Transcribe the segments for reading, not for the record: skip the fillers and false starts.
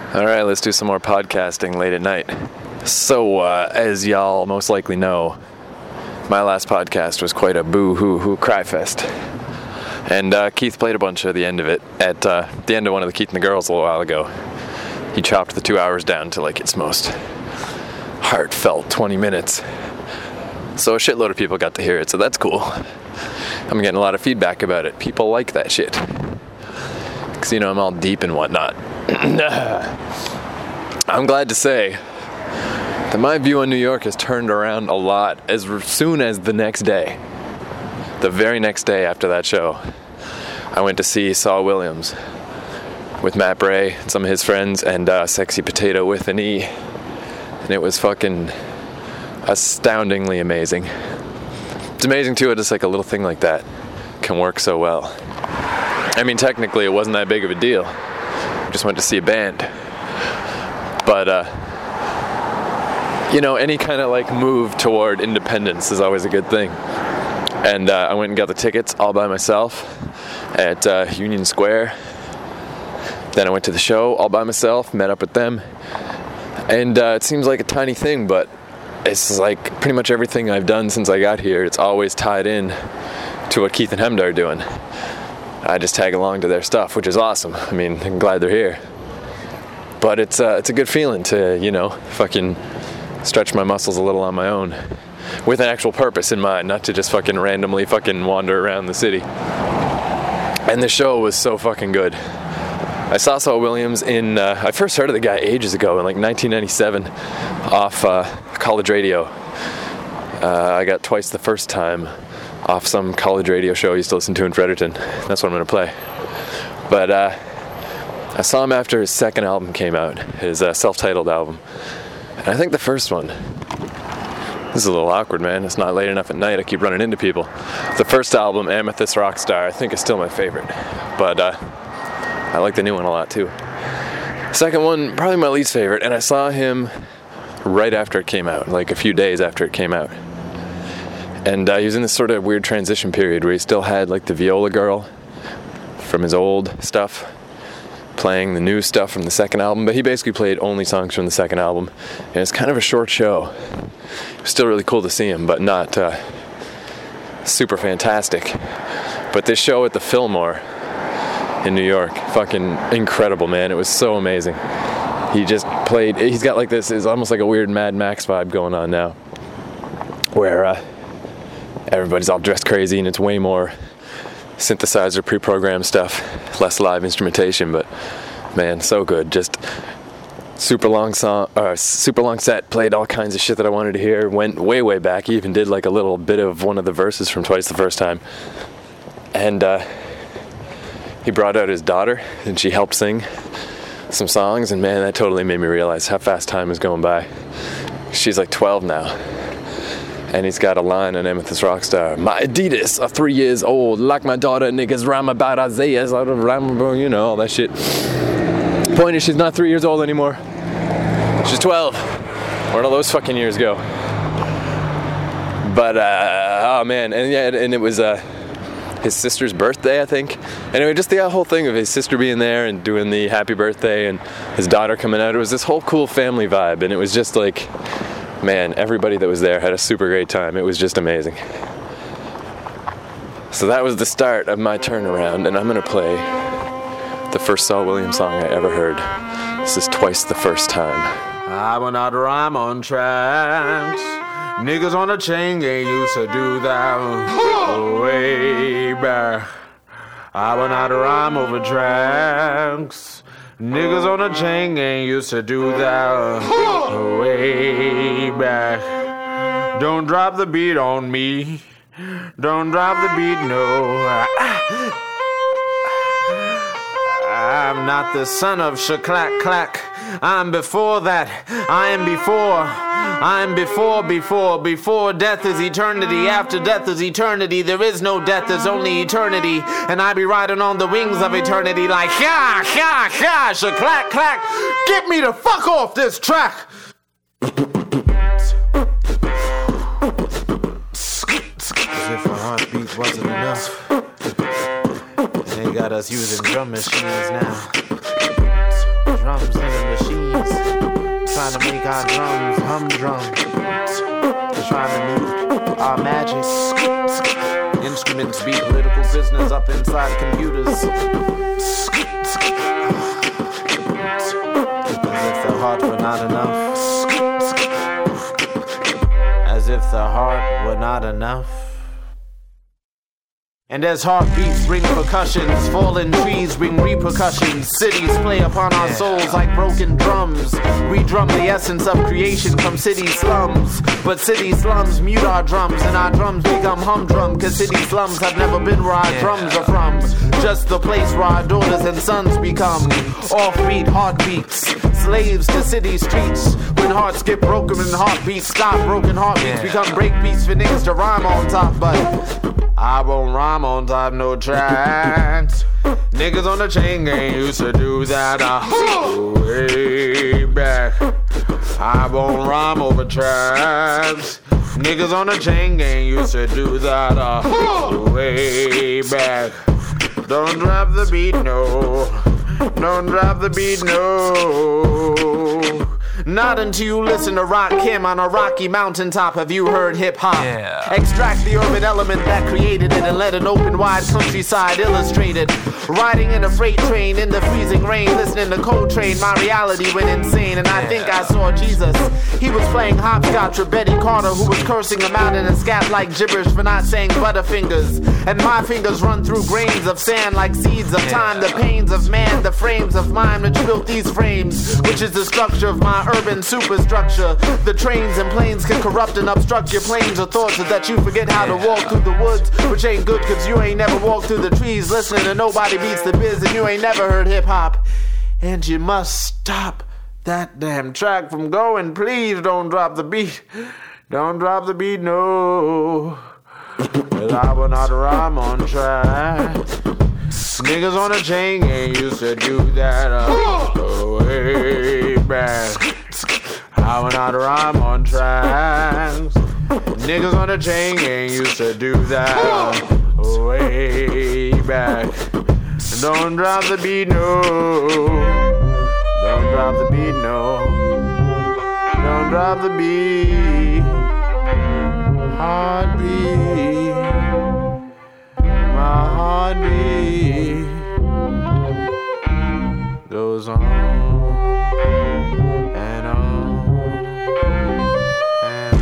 All right, let's do some more podcasting late at night. So, as y'all most likely know, my last podcast was quite a boo-hoo-hoo cry fest. And Keith played a bunch at the end of it, at the end of one of the Keith and the Girls a little while ago. He chopped the 2 hours down to like its most heartfelt 20 minutes. So a shitload of people got to hear it, so that's cool. I'm getting a lot of feedback about it. People like that shit. Because, you know, I'm all deep and whatnot. I'm glad to say that my view on New York has turned around a lot as soon as the next day. The very next day after that show, I went to see Saul Williams with Matt Bray and some of his friends and Sexy Potato with an E. And it was fucking astoundingly amazing. It's amazing too, just like a little thing like that can work so well. I mean, technically it wasn't that big of a deal. Just went to see a band. But, you know, any kind of like move toward independence is always a good thing. And I went and got the tickets all by myself at Union Square. Then I went to the show all by myself, met up with them. And it seems like a tiny thing, but it's like pretty much everything I've done since I got here, it's always tied in to what Keith and Hemda are doing. I just tag along to their stuff, which is awesome. I mean, I'm glad they're here. But it's a good feeling to, you know, fucking stretch my muscles a little on my own with an actual purpose in mind, not to just fucking randomly fucking wander around the city. And the show was so fucking good. I saw Saul Williams in, I first heard of the guy ages ago in like 1997 off college radio. I got Twice the First Time off some college radio show I used to listen to in Fredericton. That's what I'm going to play. But I saw him after his second album came out, his self-titled album. And I think the first one, this is a little awkward, man. It's not late enough at night. I keep running into people. The first album, Amethyst Rockstar, I think is still my favorite. But I like the new one a lot too. Second one, probably my least favorite. And I saw him right after it came out, like a few days after it came out. And he was in this sort of weird transition period where he still had like the viola girl from his old stuff playing the new stuff from the second album, but he basically played only songs from the second album, and it's kind of a short show. It was still really cool to see him, but not super fantastic. But this show at the Fillmore in New York, fucking incredible, man. It was so amazing. He just played, he's got like this, it's almost like a weird Mad Max vibe going on now, where everybody's all dressed crazy and it's way more synthesizer, pre-programmed stuff, less live instrumentation, but man, so good. Just super long set, played all kinds of shit that I wanted to hear, went way back. He even did like a little bit of one of the verses from Twice the First Time. And he brought out his daughter and she helped sing some songs, and man, that totally made me realize how fast time is going by. She's like 12 now. And he's got a line on Amethyst Rockstar. My Adidas are 3 years old. Like my daughter, niggas rhyme about Isaiah's. You know, all that shit. Point is, she's not 3 years old anymore. She's 12. Where'd all those fucking years go? But, oh man. And yeah, and it was his sister's birthday, I think. Anyway, just the whole thing of his sister being there and doing the happy birthday and his daughter coming out. It was this whole cool family vibe. And it was just like, man, everybody that was there had a super great time. It was just amazing. So that was the start of my turnaround, and I'm going to play the first Saul Williams song I ever heard. This is Twice the First Time. I will not rhyme on tracks. Niggas on a chain gang used to do that way back. I will not rhyme over tracks. Niggas on a chain gang used to do that way back. Don't drop the beat on me. Don't drop the beat, no. I'm not the son of Shaklack Clack. I'm before that. I am before. I'm before death is eternity. After death is eternity. There is no death, there's only eternity. And I be riding on the wings of eternity like ha, ha, ha, shaklack, clack. Get me the fuck off this track. As if a heartbeat wasn't enough. They got us using drum machines now. Drums in the machine. our drums, humdrum. Trying to mute our magic. Instruments beat political prisoners up inside computers. As if the heart were not enough. As if the heart were not enough. And as heartbeats bring percussions, fallen trees bring repercussions. Cities play upon our souls like broken drums. We drum the essence of creation from city slums. But city slums mute our drums, and our drums become humdrum. Cause city slums have never been where our drums are from. Just the place where our daughters and sons become offbeat heartbeats, slaves to city streets. When hearts get broken and heartbeats stop, broken heartbeats become breakbeats for niggas to rhyme on top. But I won't rhyme on top no tracks. Niggas on the chain gang used to do that way back. I won't rhyme over tracks. Niggas on the chain gang used to do that way back. Don't drop the beat, no. Don't drop the beat, no. Not until you listen to Rakim on a rocky mountaintop have you heard hip-hop. Extract the urban element that created it and let an open wide countryside illustrate it. Riding in a freight train in the freezing rain, listening to Coltrane, my reality went insane. And I think I saw Jesus. He was playing hopscotch with Betty Carter, who was cursing him out in a scat like gibberish for not saying butterfingers. And my fingers run through grains of sand like seeds of time. The pains of man, the frames of mind which built these frames, which is the structure of my urban superstructure. The trains and planes can corrupt and obstruct your planes of thoughts so that you forget how to walk through the woods, which ain't good cause you ain't never walked through the trees listening to Nobody Beats the Biz, and you ain't never heard hip-hop. And you must stop that damn track from going. Please don't drop the beat. Don't drop the beat, no. Cause I will not rhyme on track. Niggas on the chain gang used to do that way back. I will not rhyme on tracks. Niggas on the chain gang used to do that way back. Don't drop the beat, no. Don't drop the beat, no. Don't drop the beat. Heartbeat. My heartbeat goes on and on and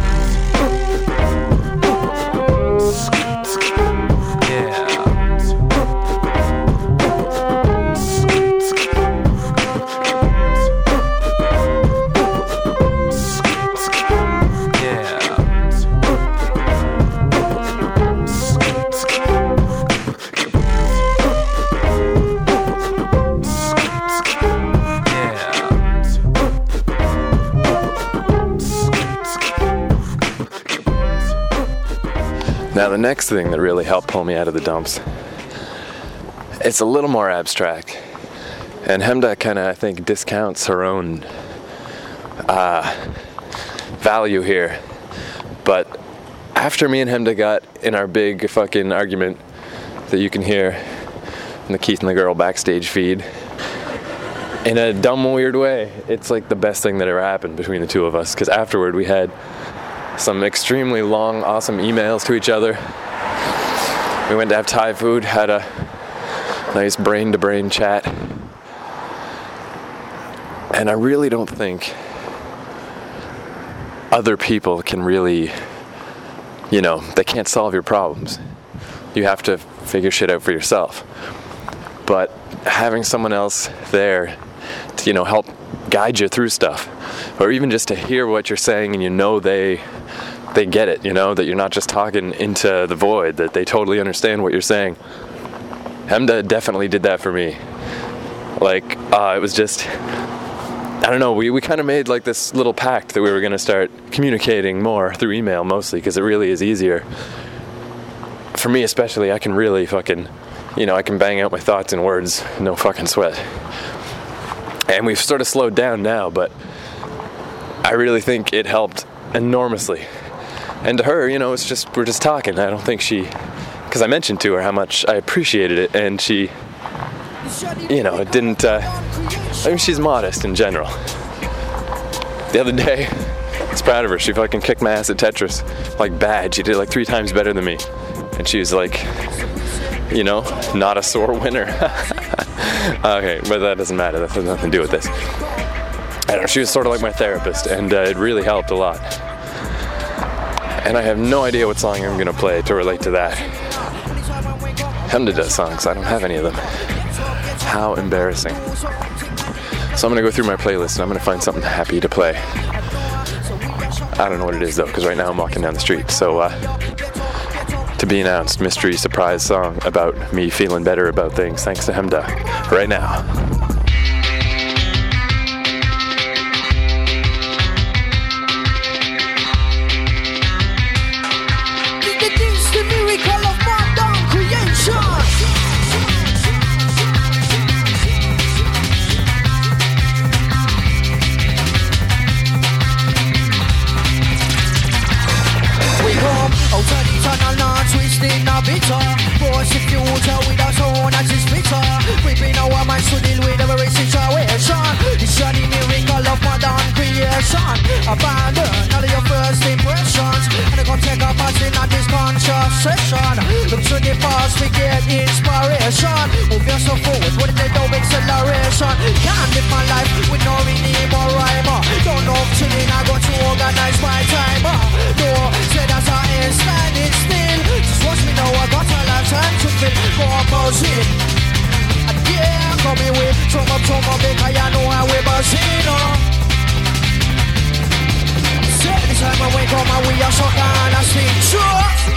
Now the next thing that really helped pull me out of the dumps, it's a little more abstract. And Hemda kind of, I think, discounts her own value here. But after me and Hemda got in our big fucking argument that you can hear in the Keith and the Girl backstage feed, in a dumb, weird way, it's like the best thing that ever happened between the two of us. Because afterward we had some extremely long, awesome emails to each other. We went to have Thai food, had a nice brain-to-brain chat. And I really don't think other people can really, they can't solve your problems. You have to figure shit out for yourself. But having someone else there to, help guide you through stuff, or even just to hear what you're saying and they get it, that you're not just talking into the void, that they totally understand what you're saying. Hemda definitely did that for me. It was just, I don't know, we kind of made like this little pact that we were going to start communicating more through email mostly, because it really is easier. For me especially, I can really fucking, I can bang out my thoughts in words, no fucking sweat. And we've sort of slowed down now, but I really think it helped enormously. And to her, we're just talking. I don't think because I mentioned to her how much I appreciated it, and she, it didn't, she's modest in general. the other day, I was proud of her. She fucking kicked my ass at Tetris, like bad. She did like 3 times better than me, and she was like, you know, not a sore winner. Okay, but that doesn't matter. That has nothing to do with this. I don't know. She was sort of like my therapist, and it really helped a lot. And I have no idea what song I'm gonna play to relate to that. Hemda does songs. I don't have any of them. How embarrassing. So I'm gonna go through my playlist and I'm gonna find something happy to play. I don't know what it is though, because right now I'm walking down the street. So to be announced, mystery surprise song about me feeling better about things, thanks to Hemda, right now. Force the future with our own as it's bitter. Creeping our minds to deal with every situation. It's a miracle of modern creation. Abandon all of your first impressions, and come take a part in this conscious session. Look to the past, we get inspiration. Move yourself forward, what did they do? Acceleration. Can't live my life with no rhythm or rhyme. Don't know if chilling, I got to organize my time. No, say that's how it's standing still. Just watch me know I got a lifetime to fill. Composing. And yeah, coming with drum up, because I know how we're buzzing. So anytime I wake up, we are so kind of sing. Sure.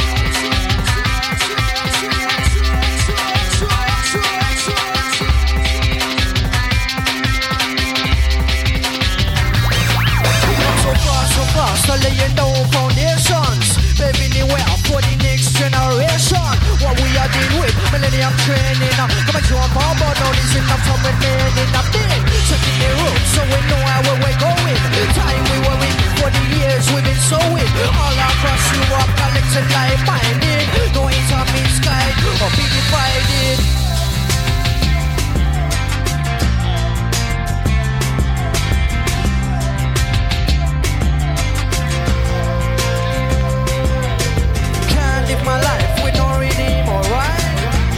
So fast, laying down foundations, paving the way for the next generation. What we are dealing with, millennium training. Come and jump on board, now this enough from remaining a thing. Checking the route, so we know where we're going. Time we were in for the years we've been sowing. All across Europe, collecting like-minded. No intermix guide or be divided. My life with no rhythm or rhyme.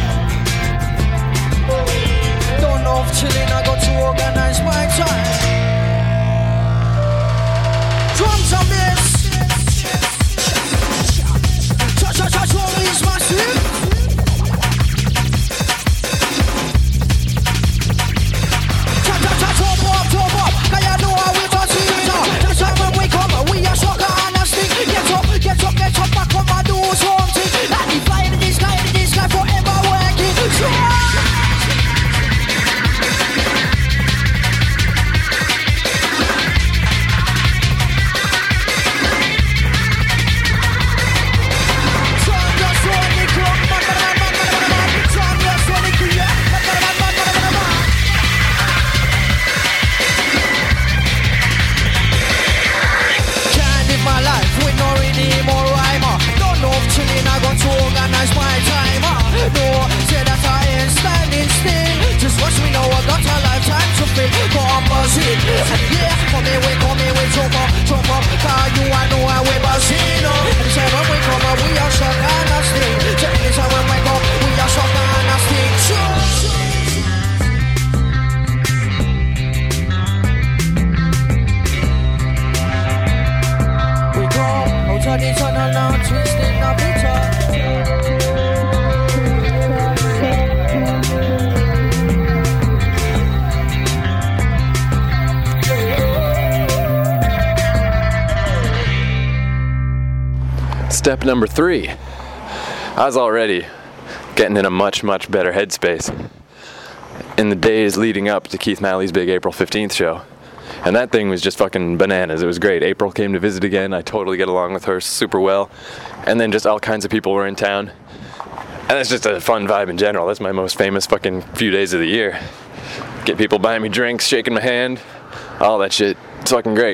Don't know if chilling, I got to organize my time. Drums on this. Cha-cha-cha, is massive. Cha-cha-cha, top up, cause you know how we touch it. That's why when we come, we are shocked and a stick. Get up, back come and do something. And divide this guy forever working. Can't live my life with no rhythm or rhyme. Don't know if chilling, I got to organize my time. No, say that I ain't standing still. Just watch me know I got a lifetime to fill. Composite. And yeah, come here, jump up. Cause you I know how we buzzing. And say when we come up, we are shock and a sting. Check this out when we come, we are shock and a sting. We go out of the tunnel now, twisting the bitter. Step number 3. I was already getting in a much, much better headspace in the days leading up to Keith Malley's big April 15th show. And that thing was just fucking bananas. It was great. April came to visit again. I totally get along with her super well. And then just all kinds of people were in town. And it's just a fun vibe in general. That's my most famous fucking few days of the year. Get people buying me drinks, shaking my hand, all that shit. It's fucking great.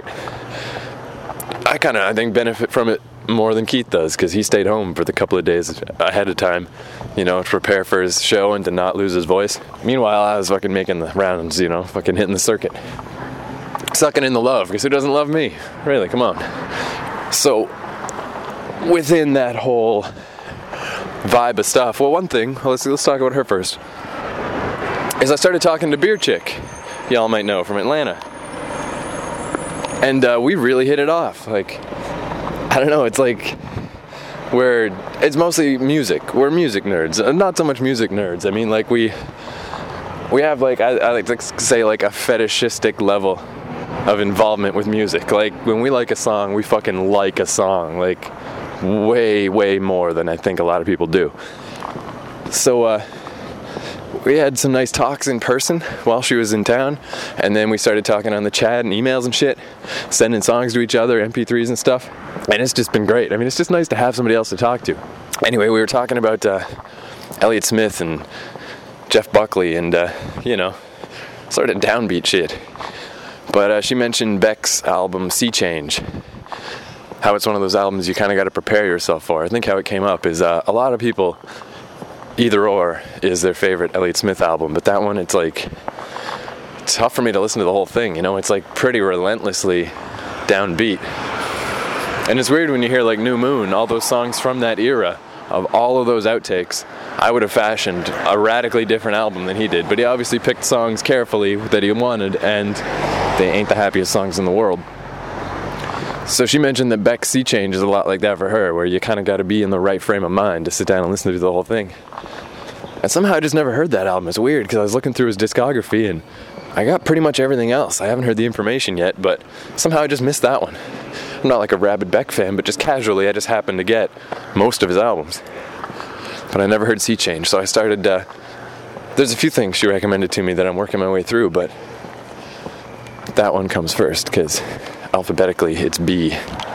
I think, benefit from it more than Keith does, because he stayed home for the couple of days ahead of time, you know, to prepare for his show and to not lose his voice. Meanwhile, I was fucking making the rounds, you know, fucking hitting the circuit. sucking in the love, because who doesn't love me? Really, come on. So, within that whole vibe of stuff, well, one thing, let's talk about her first, is I started talking to Beer Chick, y'all might know, from Atlanta. And we really hit it off. Like, I don't know, it's like, it's mostly music. We're music nerds. Not so much music nerds. I mean, like, we have, like, I like to say, like, a fetishistic level of involvement with music. Like, when we like a song, we fucking like a song. Like, way, way more than I think a lot of people do. So, we had some nice talks in person while she was in town, and then we started talking on the chat and emails and shit, sending songs to each other, MP3s and stuff, and it's just been great. I mean, it's just nice to have somebody else to talk to. Anyway, we were talking about Elliott Smith and Jeff Buckley and, sort of downbeat shit. But she mentioned Beck's album, Sea Change, how it's one of those albums you kind of got to prepare yourself for. I think how it came up is a lot of people, Either Or is their favorite Elliott Smith album, but that one, it's like, it's tough for me to listen to the whole thing, you know? It's like pretty relentlessly downbeat. And it's weird when you hear like New Moon, all those songs from that era, of all of those outtakes, I would have fashioned a radically different album than he did, but he obviously picked songs carefully that he wanted, and they ain't the happiest songs in the world. So she mentioned that Beck's Sea Change is a lot like that for her, where you kind of got to be in the right frame of mind to sit down and listen to the whole thing. And somehow I just never heard that album. It's weird, because I was looking through his discography, and I got pretty much everything else. I haven't heard the Information yet, but somehow I just missed that one. I'm not like a rabid Beck fan, but just casually I just happened to get most of his albums. But I never heard Sea Change, so I started, there's a few things she recommended to me that I'm working my way through, but that one comes first, because alphabetically it's B.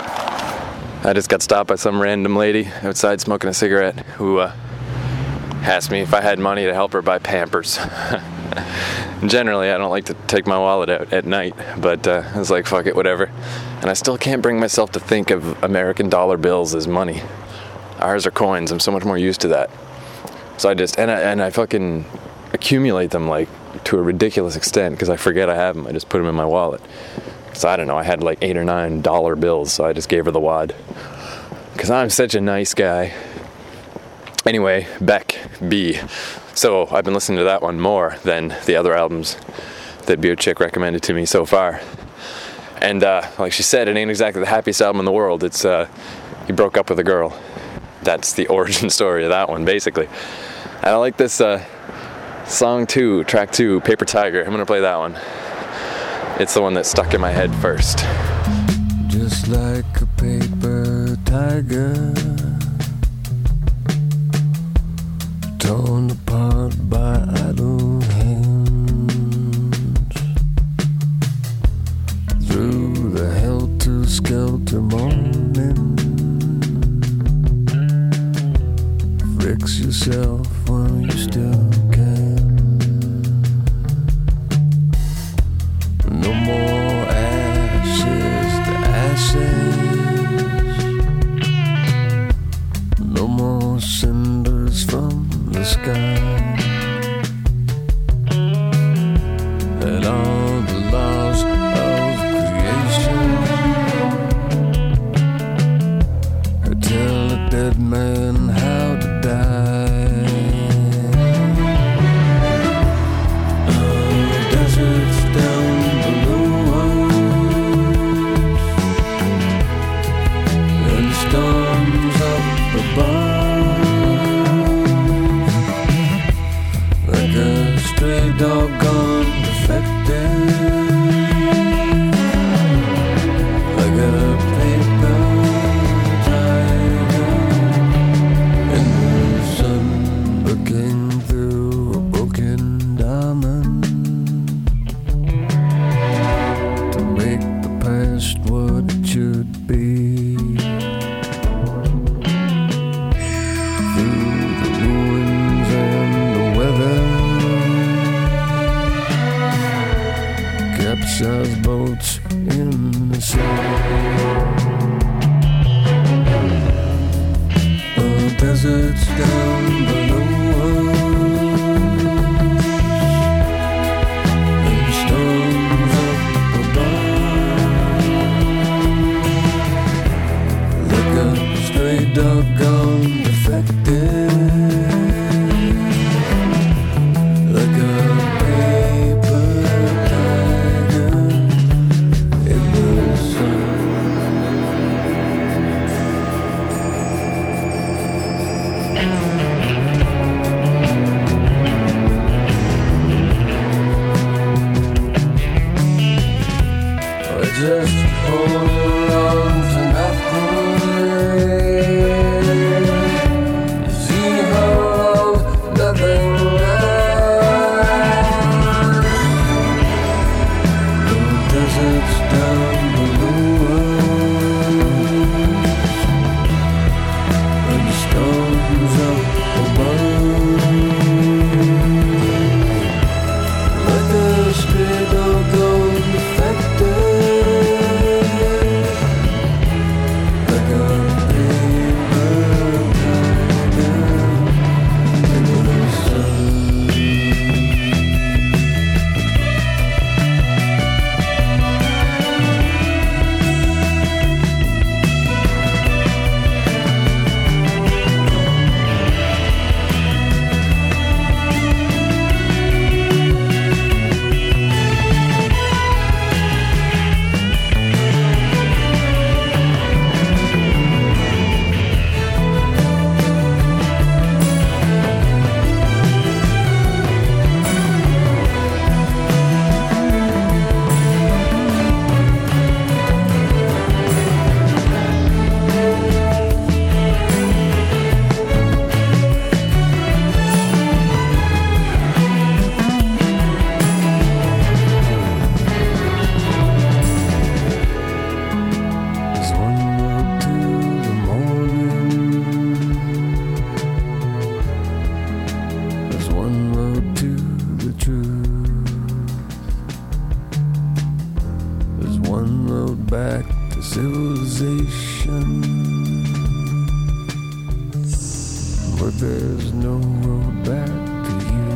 I just got stopped by some random lady outside smoking a cigarette who asked me if I had money to help her buy Pampers. Generally, I don't like to take my wallet out at night, but I was like, fuck it, whatever. And I still can't bring myself to think of American dollar bills as money. Ours are coins. I'm so much more used to that. So I just, and I fucking accumulate them, like, to a ridiculous extent, because I forget I have them. I just put them in my wallet. So I don't know, I had like $8 or $9 bills, so I just gave her the wad. Because I'm such a nice guy. Anyway, Beck, B. So I've been listening to that one more than the other albums that Beer Chick recommended to me so far. And like she said, it ain't exactly the happiest album in the world. It's he broke up with a girl. That's the origin story of that one, basically. And I like this song 2, track 2, Paper Tiger. I'm gonna play that one. It's the one that stuck in my head first. Just like a paper tiger, torn apart by idle hands, through the helter-skelter morning, fix yourself while you still can. No more ashes to ashes, no more cinders from the sky, and all the laws of creation tell a dead man how to die. Deserts down below and storms up above, like a stray dog gone defective, like a paper tiger in the sun, looking through a broken diamond to make the past what it should be. Through the ruins and the weather, capsized boats in the sea. Deserts down below us and storms up above, just hold on to nothing. You see how nothing lasts. The deserts down below and the storms up above. Like a stray dog on the like a paper tiger in the sun. There's one road to the morning. There's one road to the truth. There's one road back to civilization. But there's no road back to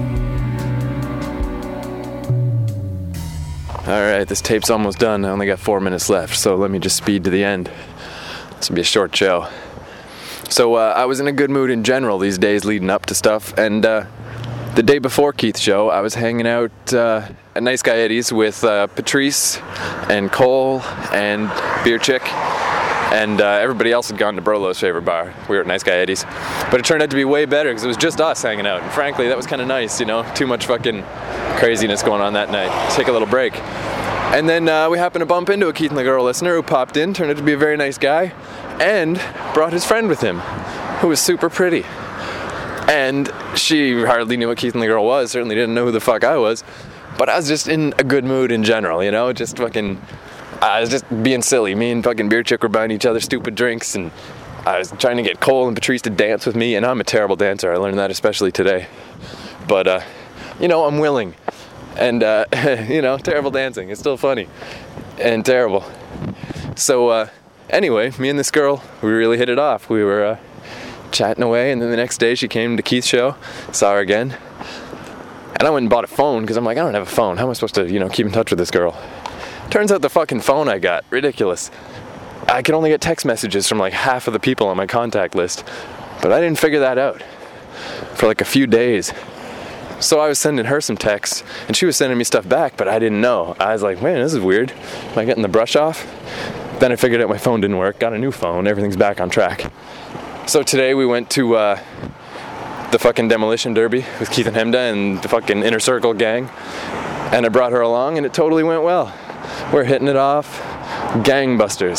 you. Alright, this tape's almost done. I only got 4 minutes left, so let me just speed to the end. This will be a short show. So I was in a good mood in general these days leading up to stuff, and the day before Keith's show, I was hanging out at Nice Guy Eddie's with Patrice and Cole and Beer Chick, and everybody else had gone to Brolo's favorite bar. We were at Nice Guy Eddie's. But it turned out to be way better because it was just us hanging out, and frankly, that was kind of nice, you know? Too much fucking craziness going on that night. Take a little break. And then we happened to bump into a Keith and the Girl listener who popped in, turned out to be a very nice guy, and brought his friend with him, who was super pretty. And she hardly knew what Keith and the Girl was, certainly didn't know who the fuck I was, but I was just in a good mood in general, you know, just fucking, I was just being silly. Me and fucking Beer Chick were buying each other stupid drinks, and I was trying to get Cole and Patrice to dance with me, and I'm a terrible dancer, I learned that especially today. But, you know, I'm willing. And, you know, terrible dancing. It's still funny. And terrible. So, anyway, me and this girl, we really hit it off. We were chatting away, and then the next day she came to Keith's show. Saw her again. And I went and bought a phone, because I'm like, I don't have a phone. How am I supposed to, you know, keep in touch with this girl? Turns out the fucking phone I got, ridiculous. I could only get text messages from like half of the people on my contact list. But I didn't figure that out for like a few days. So I was sending her some texts, and she was sending me stuff back, but I didn't know. I was like, man, this is weird. Am I getting the brush off? Then I figured out my phone didn't work, got a new phone, everything's back on track. So today we went to the fucking Demolition Derby with Keith and Hemda and the fucking Inner Circle gang, and I brought her along, and it totally went well. We're hitting it off, gangbusters.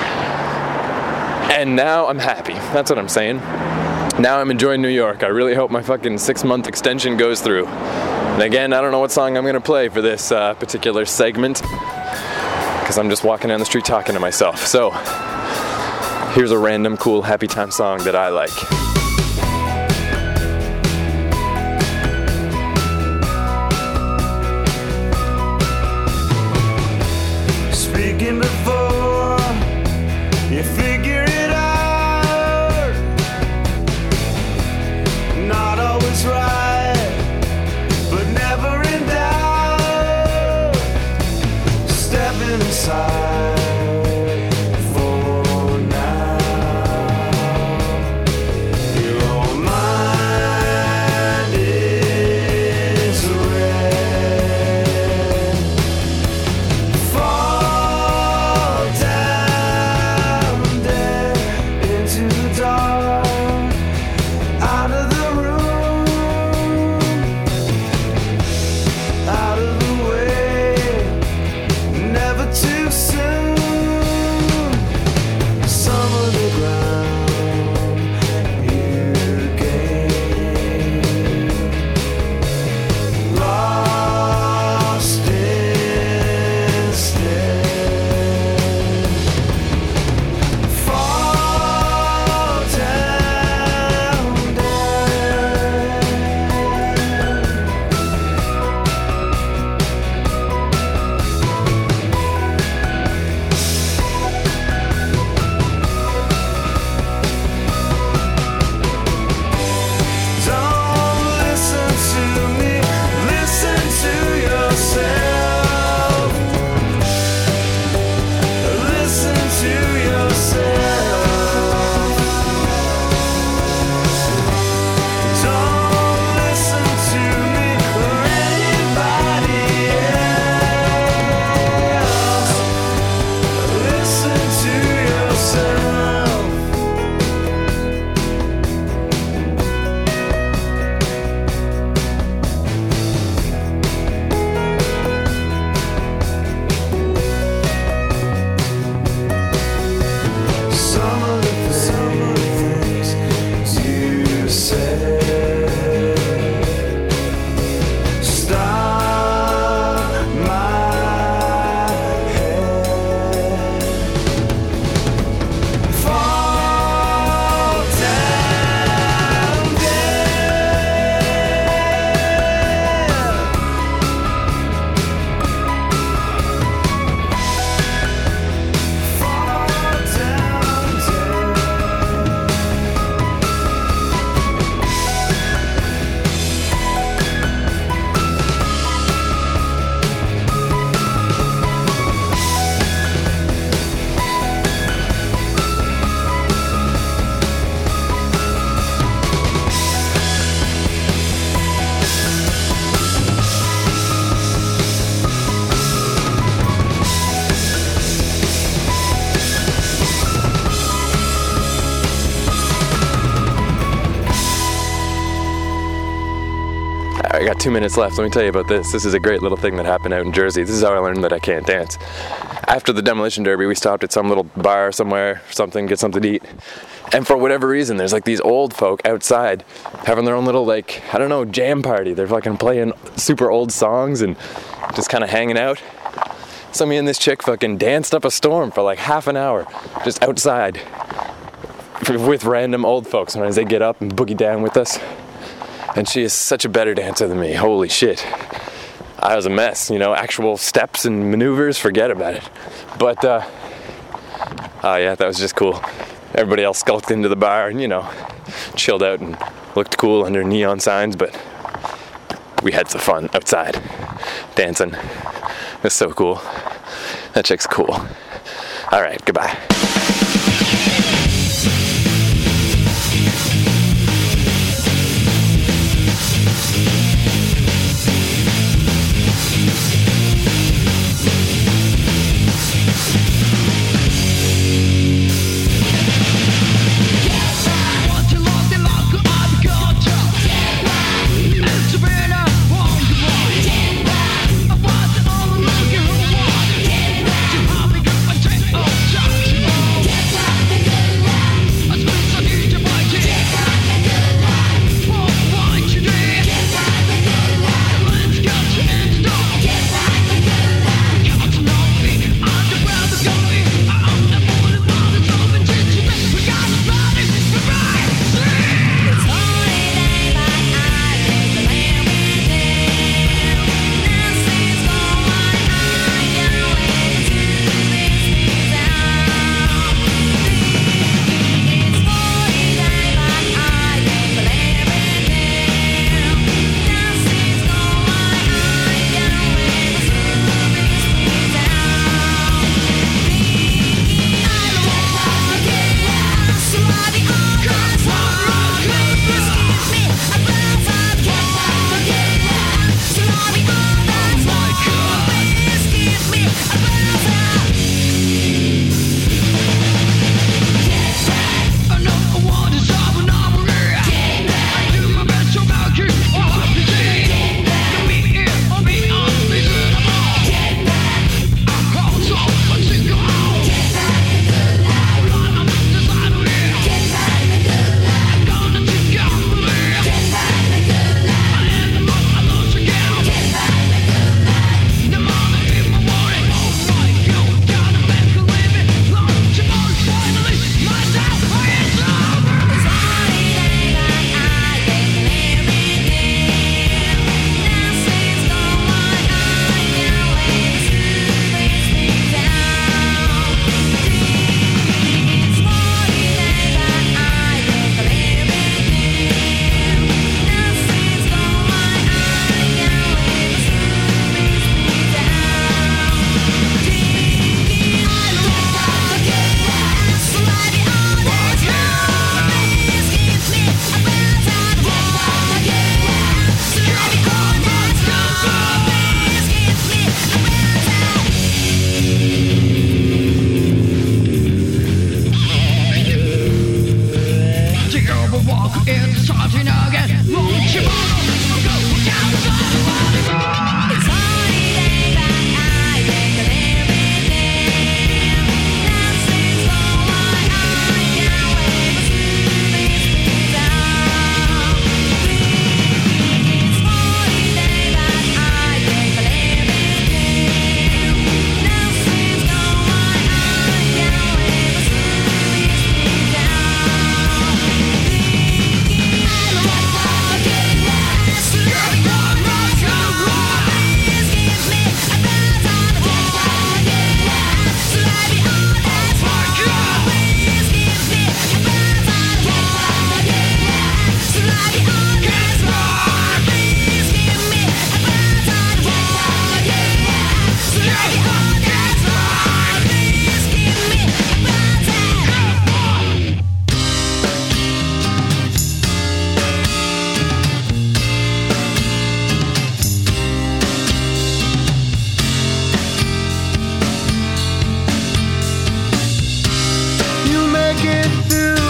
And now I'm happy, that's what I'm saying. Now I'm enjoying New York. I really hope my fucking 6-month extension goes through. And again, I don't know what song I'm gonna play for this particular segment, because I'm just walking down the street talking to myself. So, here's a random cool happy time song that I like. Speaking before you figure it out. Not always right, but never in doubt. Stepping aside for now. Your mind is red. Fall down dead into the dark. Out of the room, out of the way, never too soon. I got 2 minutes left. Let me tell you about this. This is a great little thing that happened out in Jersey. This is how I learned that I can't dance. After the Demolition Derby, we stopped at some little bar somewhere, get something to eat. And for whatever reason, there's like these old folk outside having their own little, like, I don't know, jam party. They're fucking playing super old songs and just kind of hanging out. So me and this chick fucking danced up a storm for like half an hour, just outside with random old folks. Sometimes they get up and boogie down with us. And she is such a better dancer than me. Holy shit. I was a mess, you know, actual steps and maneuvers, forget about it. But, yeah, that was just cool. Everybody else skulked into the bar and, you know, chilled out and looked cool under neon signs, but we had some fun outside, dancing. It's so cool. That chick's cool. All right, goodbye.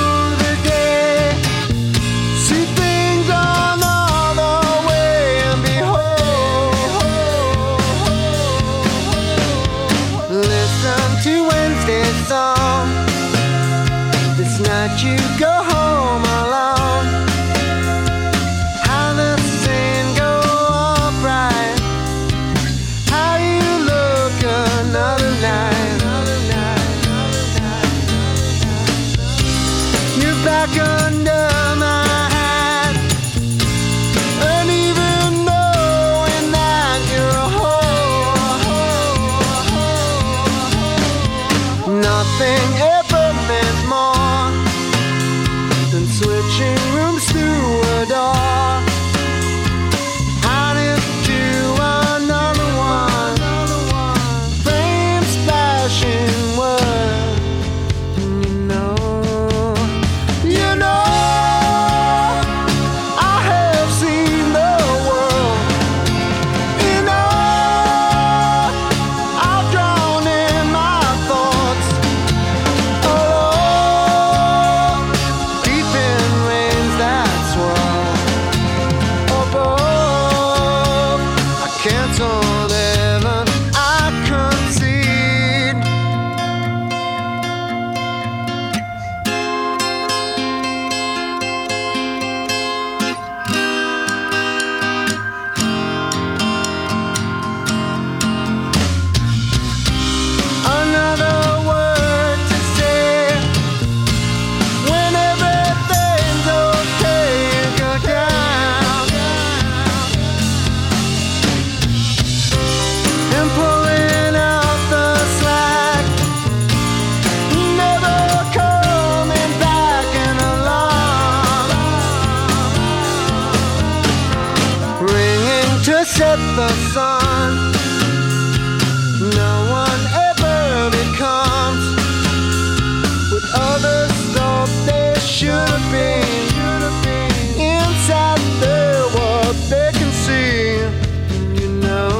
See things another way and be let you go home alone. How the scene go up right. How you look another night. You're back under my hat. And even knowing that you're a whore, nothing ever meant more than switching rooms through a door. How did do another one? Frame splashing word. You know, I have seen the world. You know, I've drowned in my thoughts. Oh, deep in rains that swirl above, I canceled heaven, I concede. Another word to say when everything's okay. You go down and pulling out the slack, never coming back in alarm, ringing to set the sun. No one ever becomes what others thought they should have been. Inside their what they can see. You know,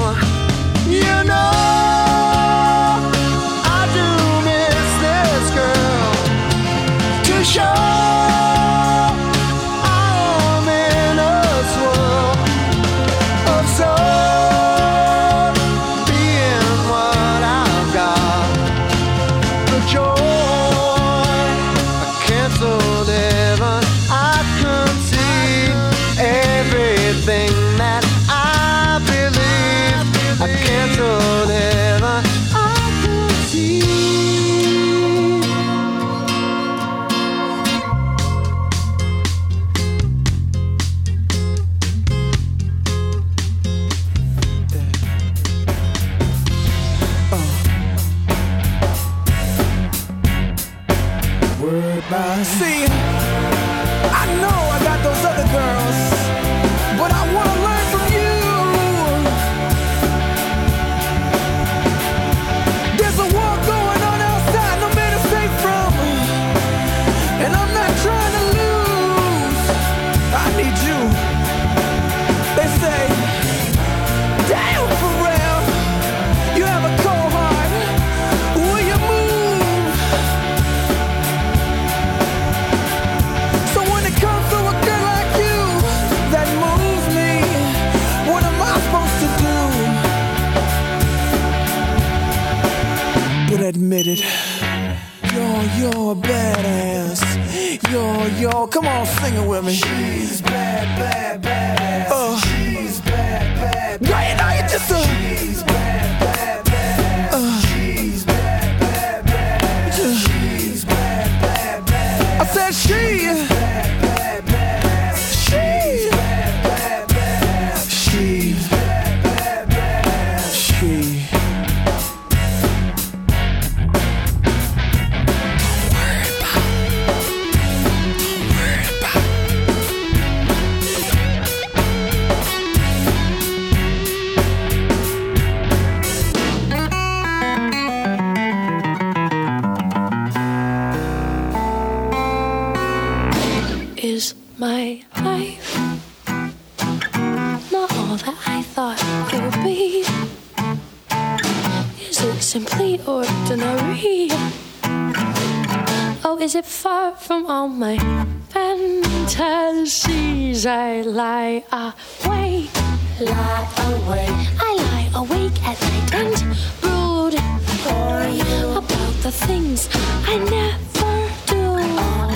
I do miss this girl. To show I'm in a swirl of soul, being what I've got. The joy, I canceled heaven, I concede everything that I believe. I canceled heaven, I concede. See, I know I got those other girls, but I wanna learn from you. There's a war going on outside, no man is safe from, and I'm not trying to lose. I need you. They say, damn, Pharrell, you have a cold heart. Will you move? So when it comes to a girl like you that moves me, what am I supposed to do? But admit it, you're a badass. You're, come on, sing it with me. She's bad, bad, badass. She's bad, bad, bad. Right now you're just a. She's bad, bad, badass. She's bad, bad, badass. She's bad, bad, badass. I said she. Is my life not all that I thought it would be? Is it simply ordinary? Oh, is it far from all my fantasies? I lie awake. I lie awake at night and brood for you about the things I never do.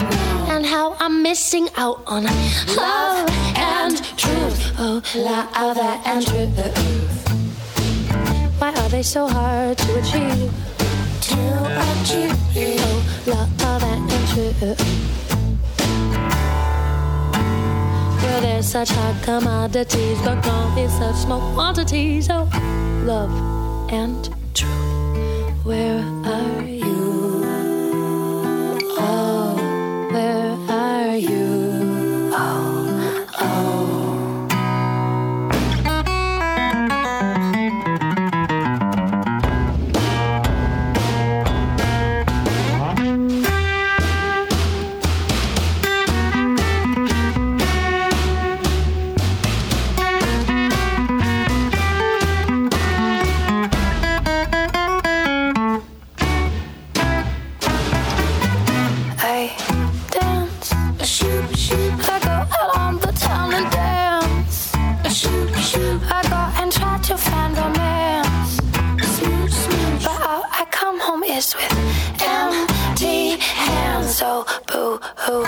missing out on love and truth. Oh, love and truth. Why are they so hard to achieve? Oh, love and truth. Well, they're such hard commodities, but gone in such small quantities. Oh, love and truth. Where are you? Oh, where are you? Oh, oh. With empty hands, so boo-hoo.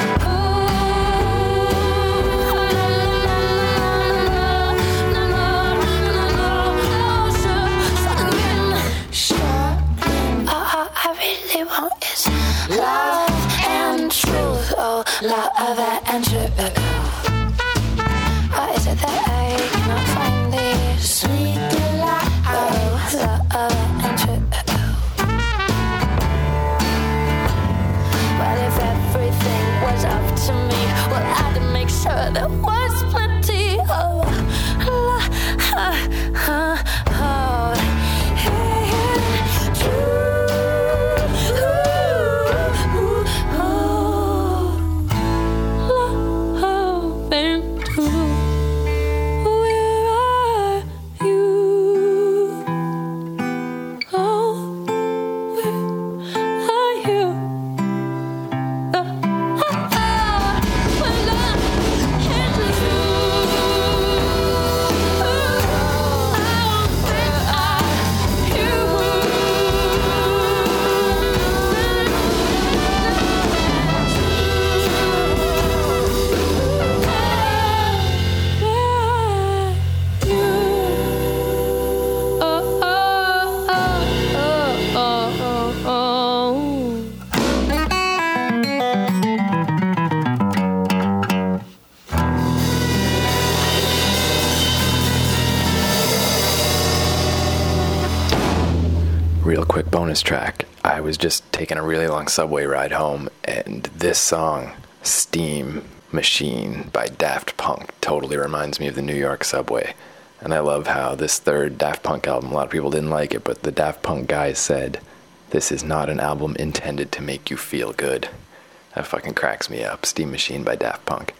I really want is love and truth. Oh, love and truth. Why is it that I cannot find this sweet delight? Oh, love and truth. Was up to me. Well, I had to make sure there was plenty of Real quick bonus track. I was just taking a really long subway ride home, and this song, Steam Machine by Daft Punk, totally reminds me of the New York subway. And I love how this third Daft Punk album, a lot of people didn't like it, but the Daft Punk guys said, this is not an album intended to make you feel good. That fucking cracks me up. Steam Machine by Daft Punk.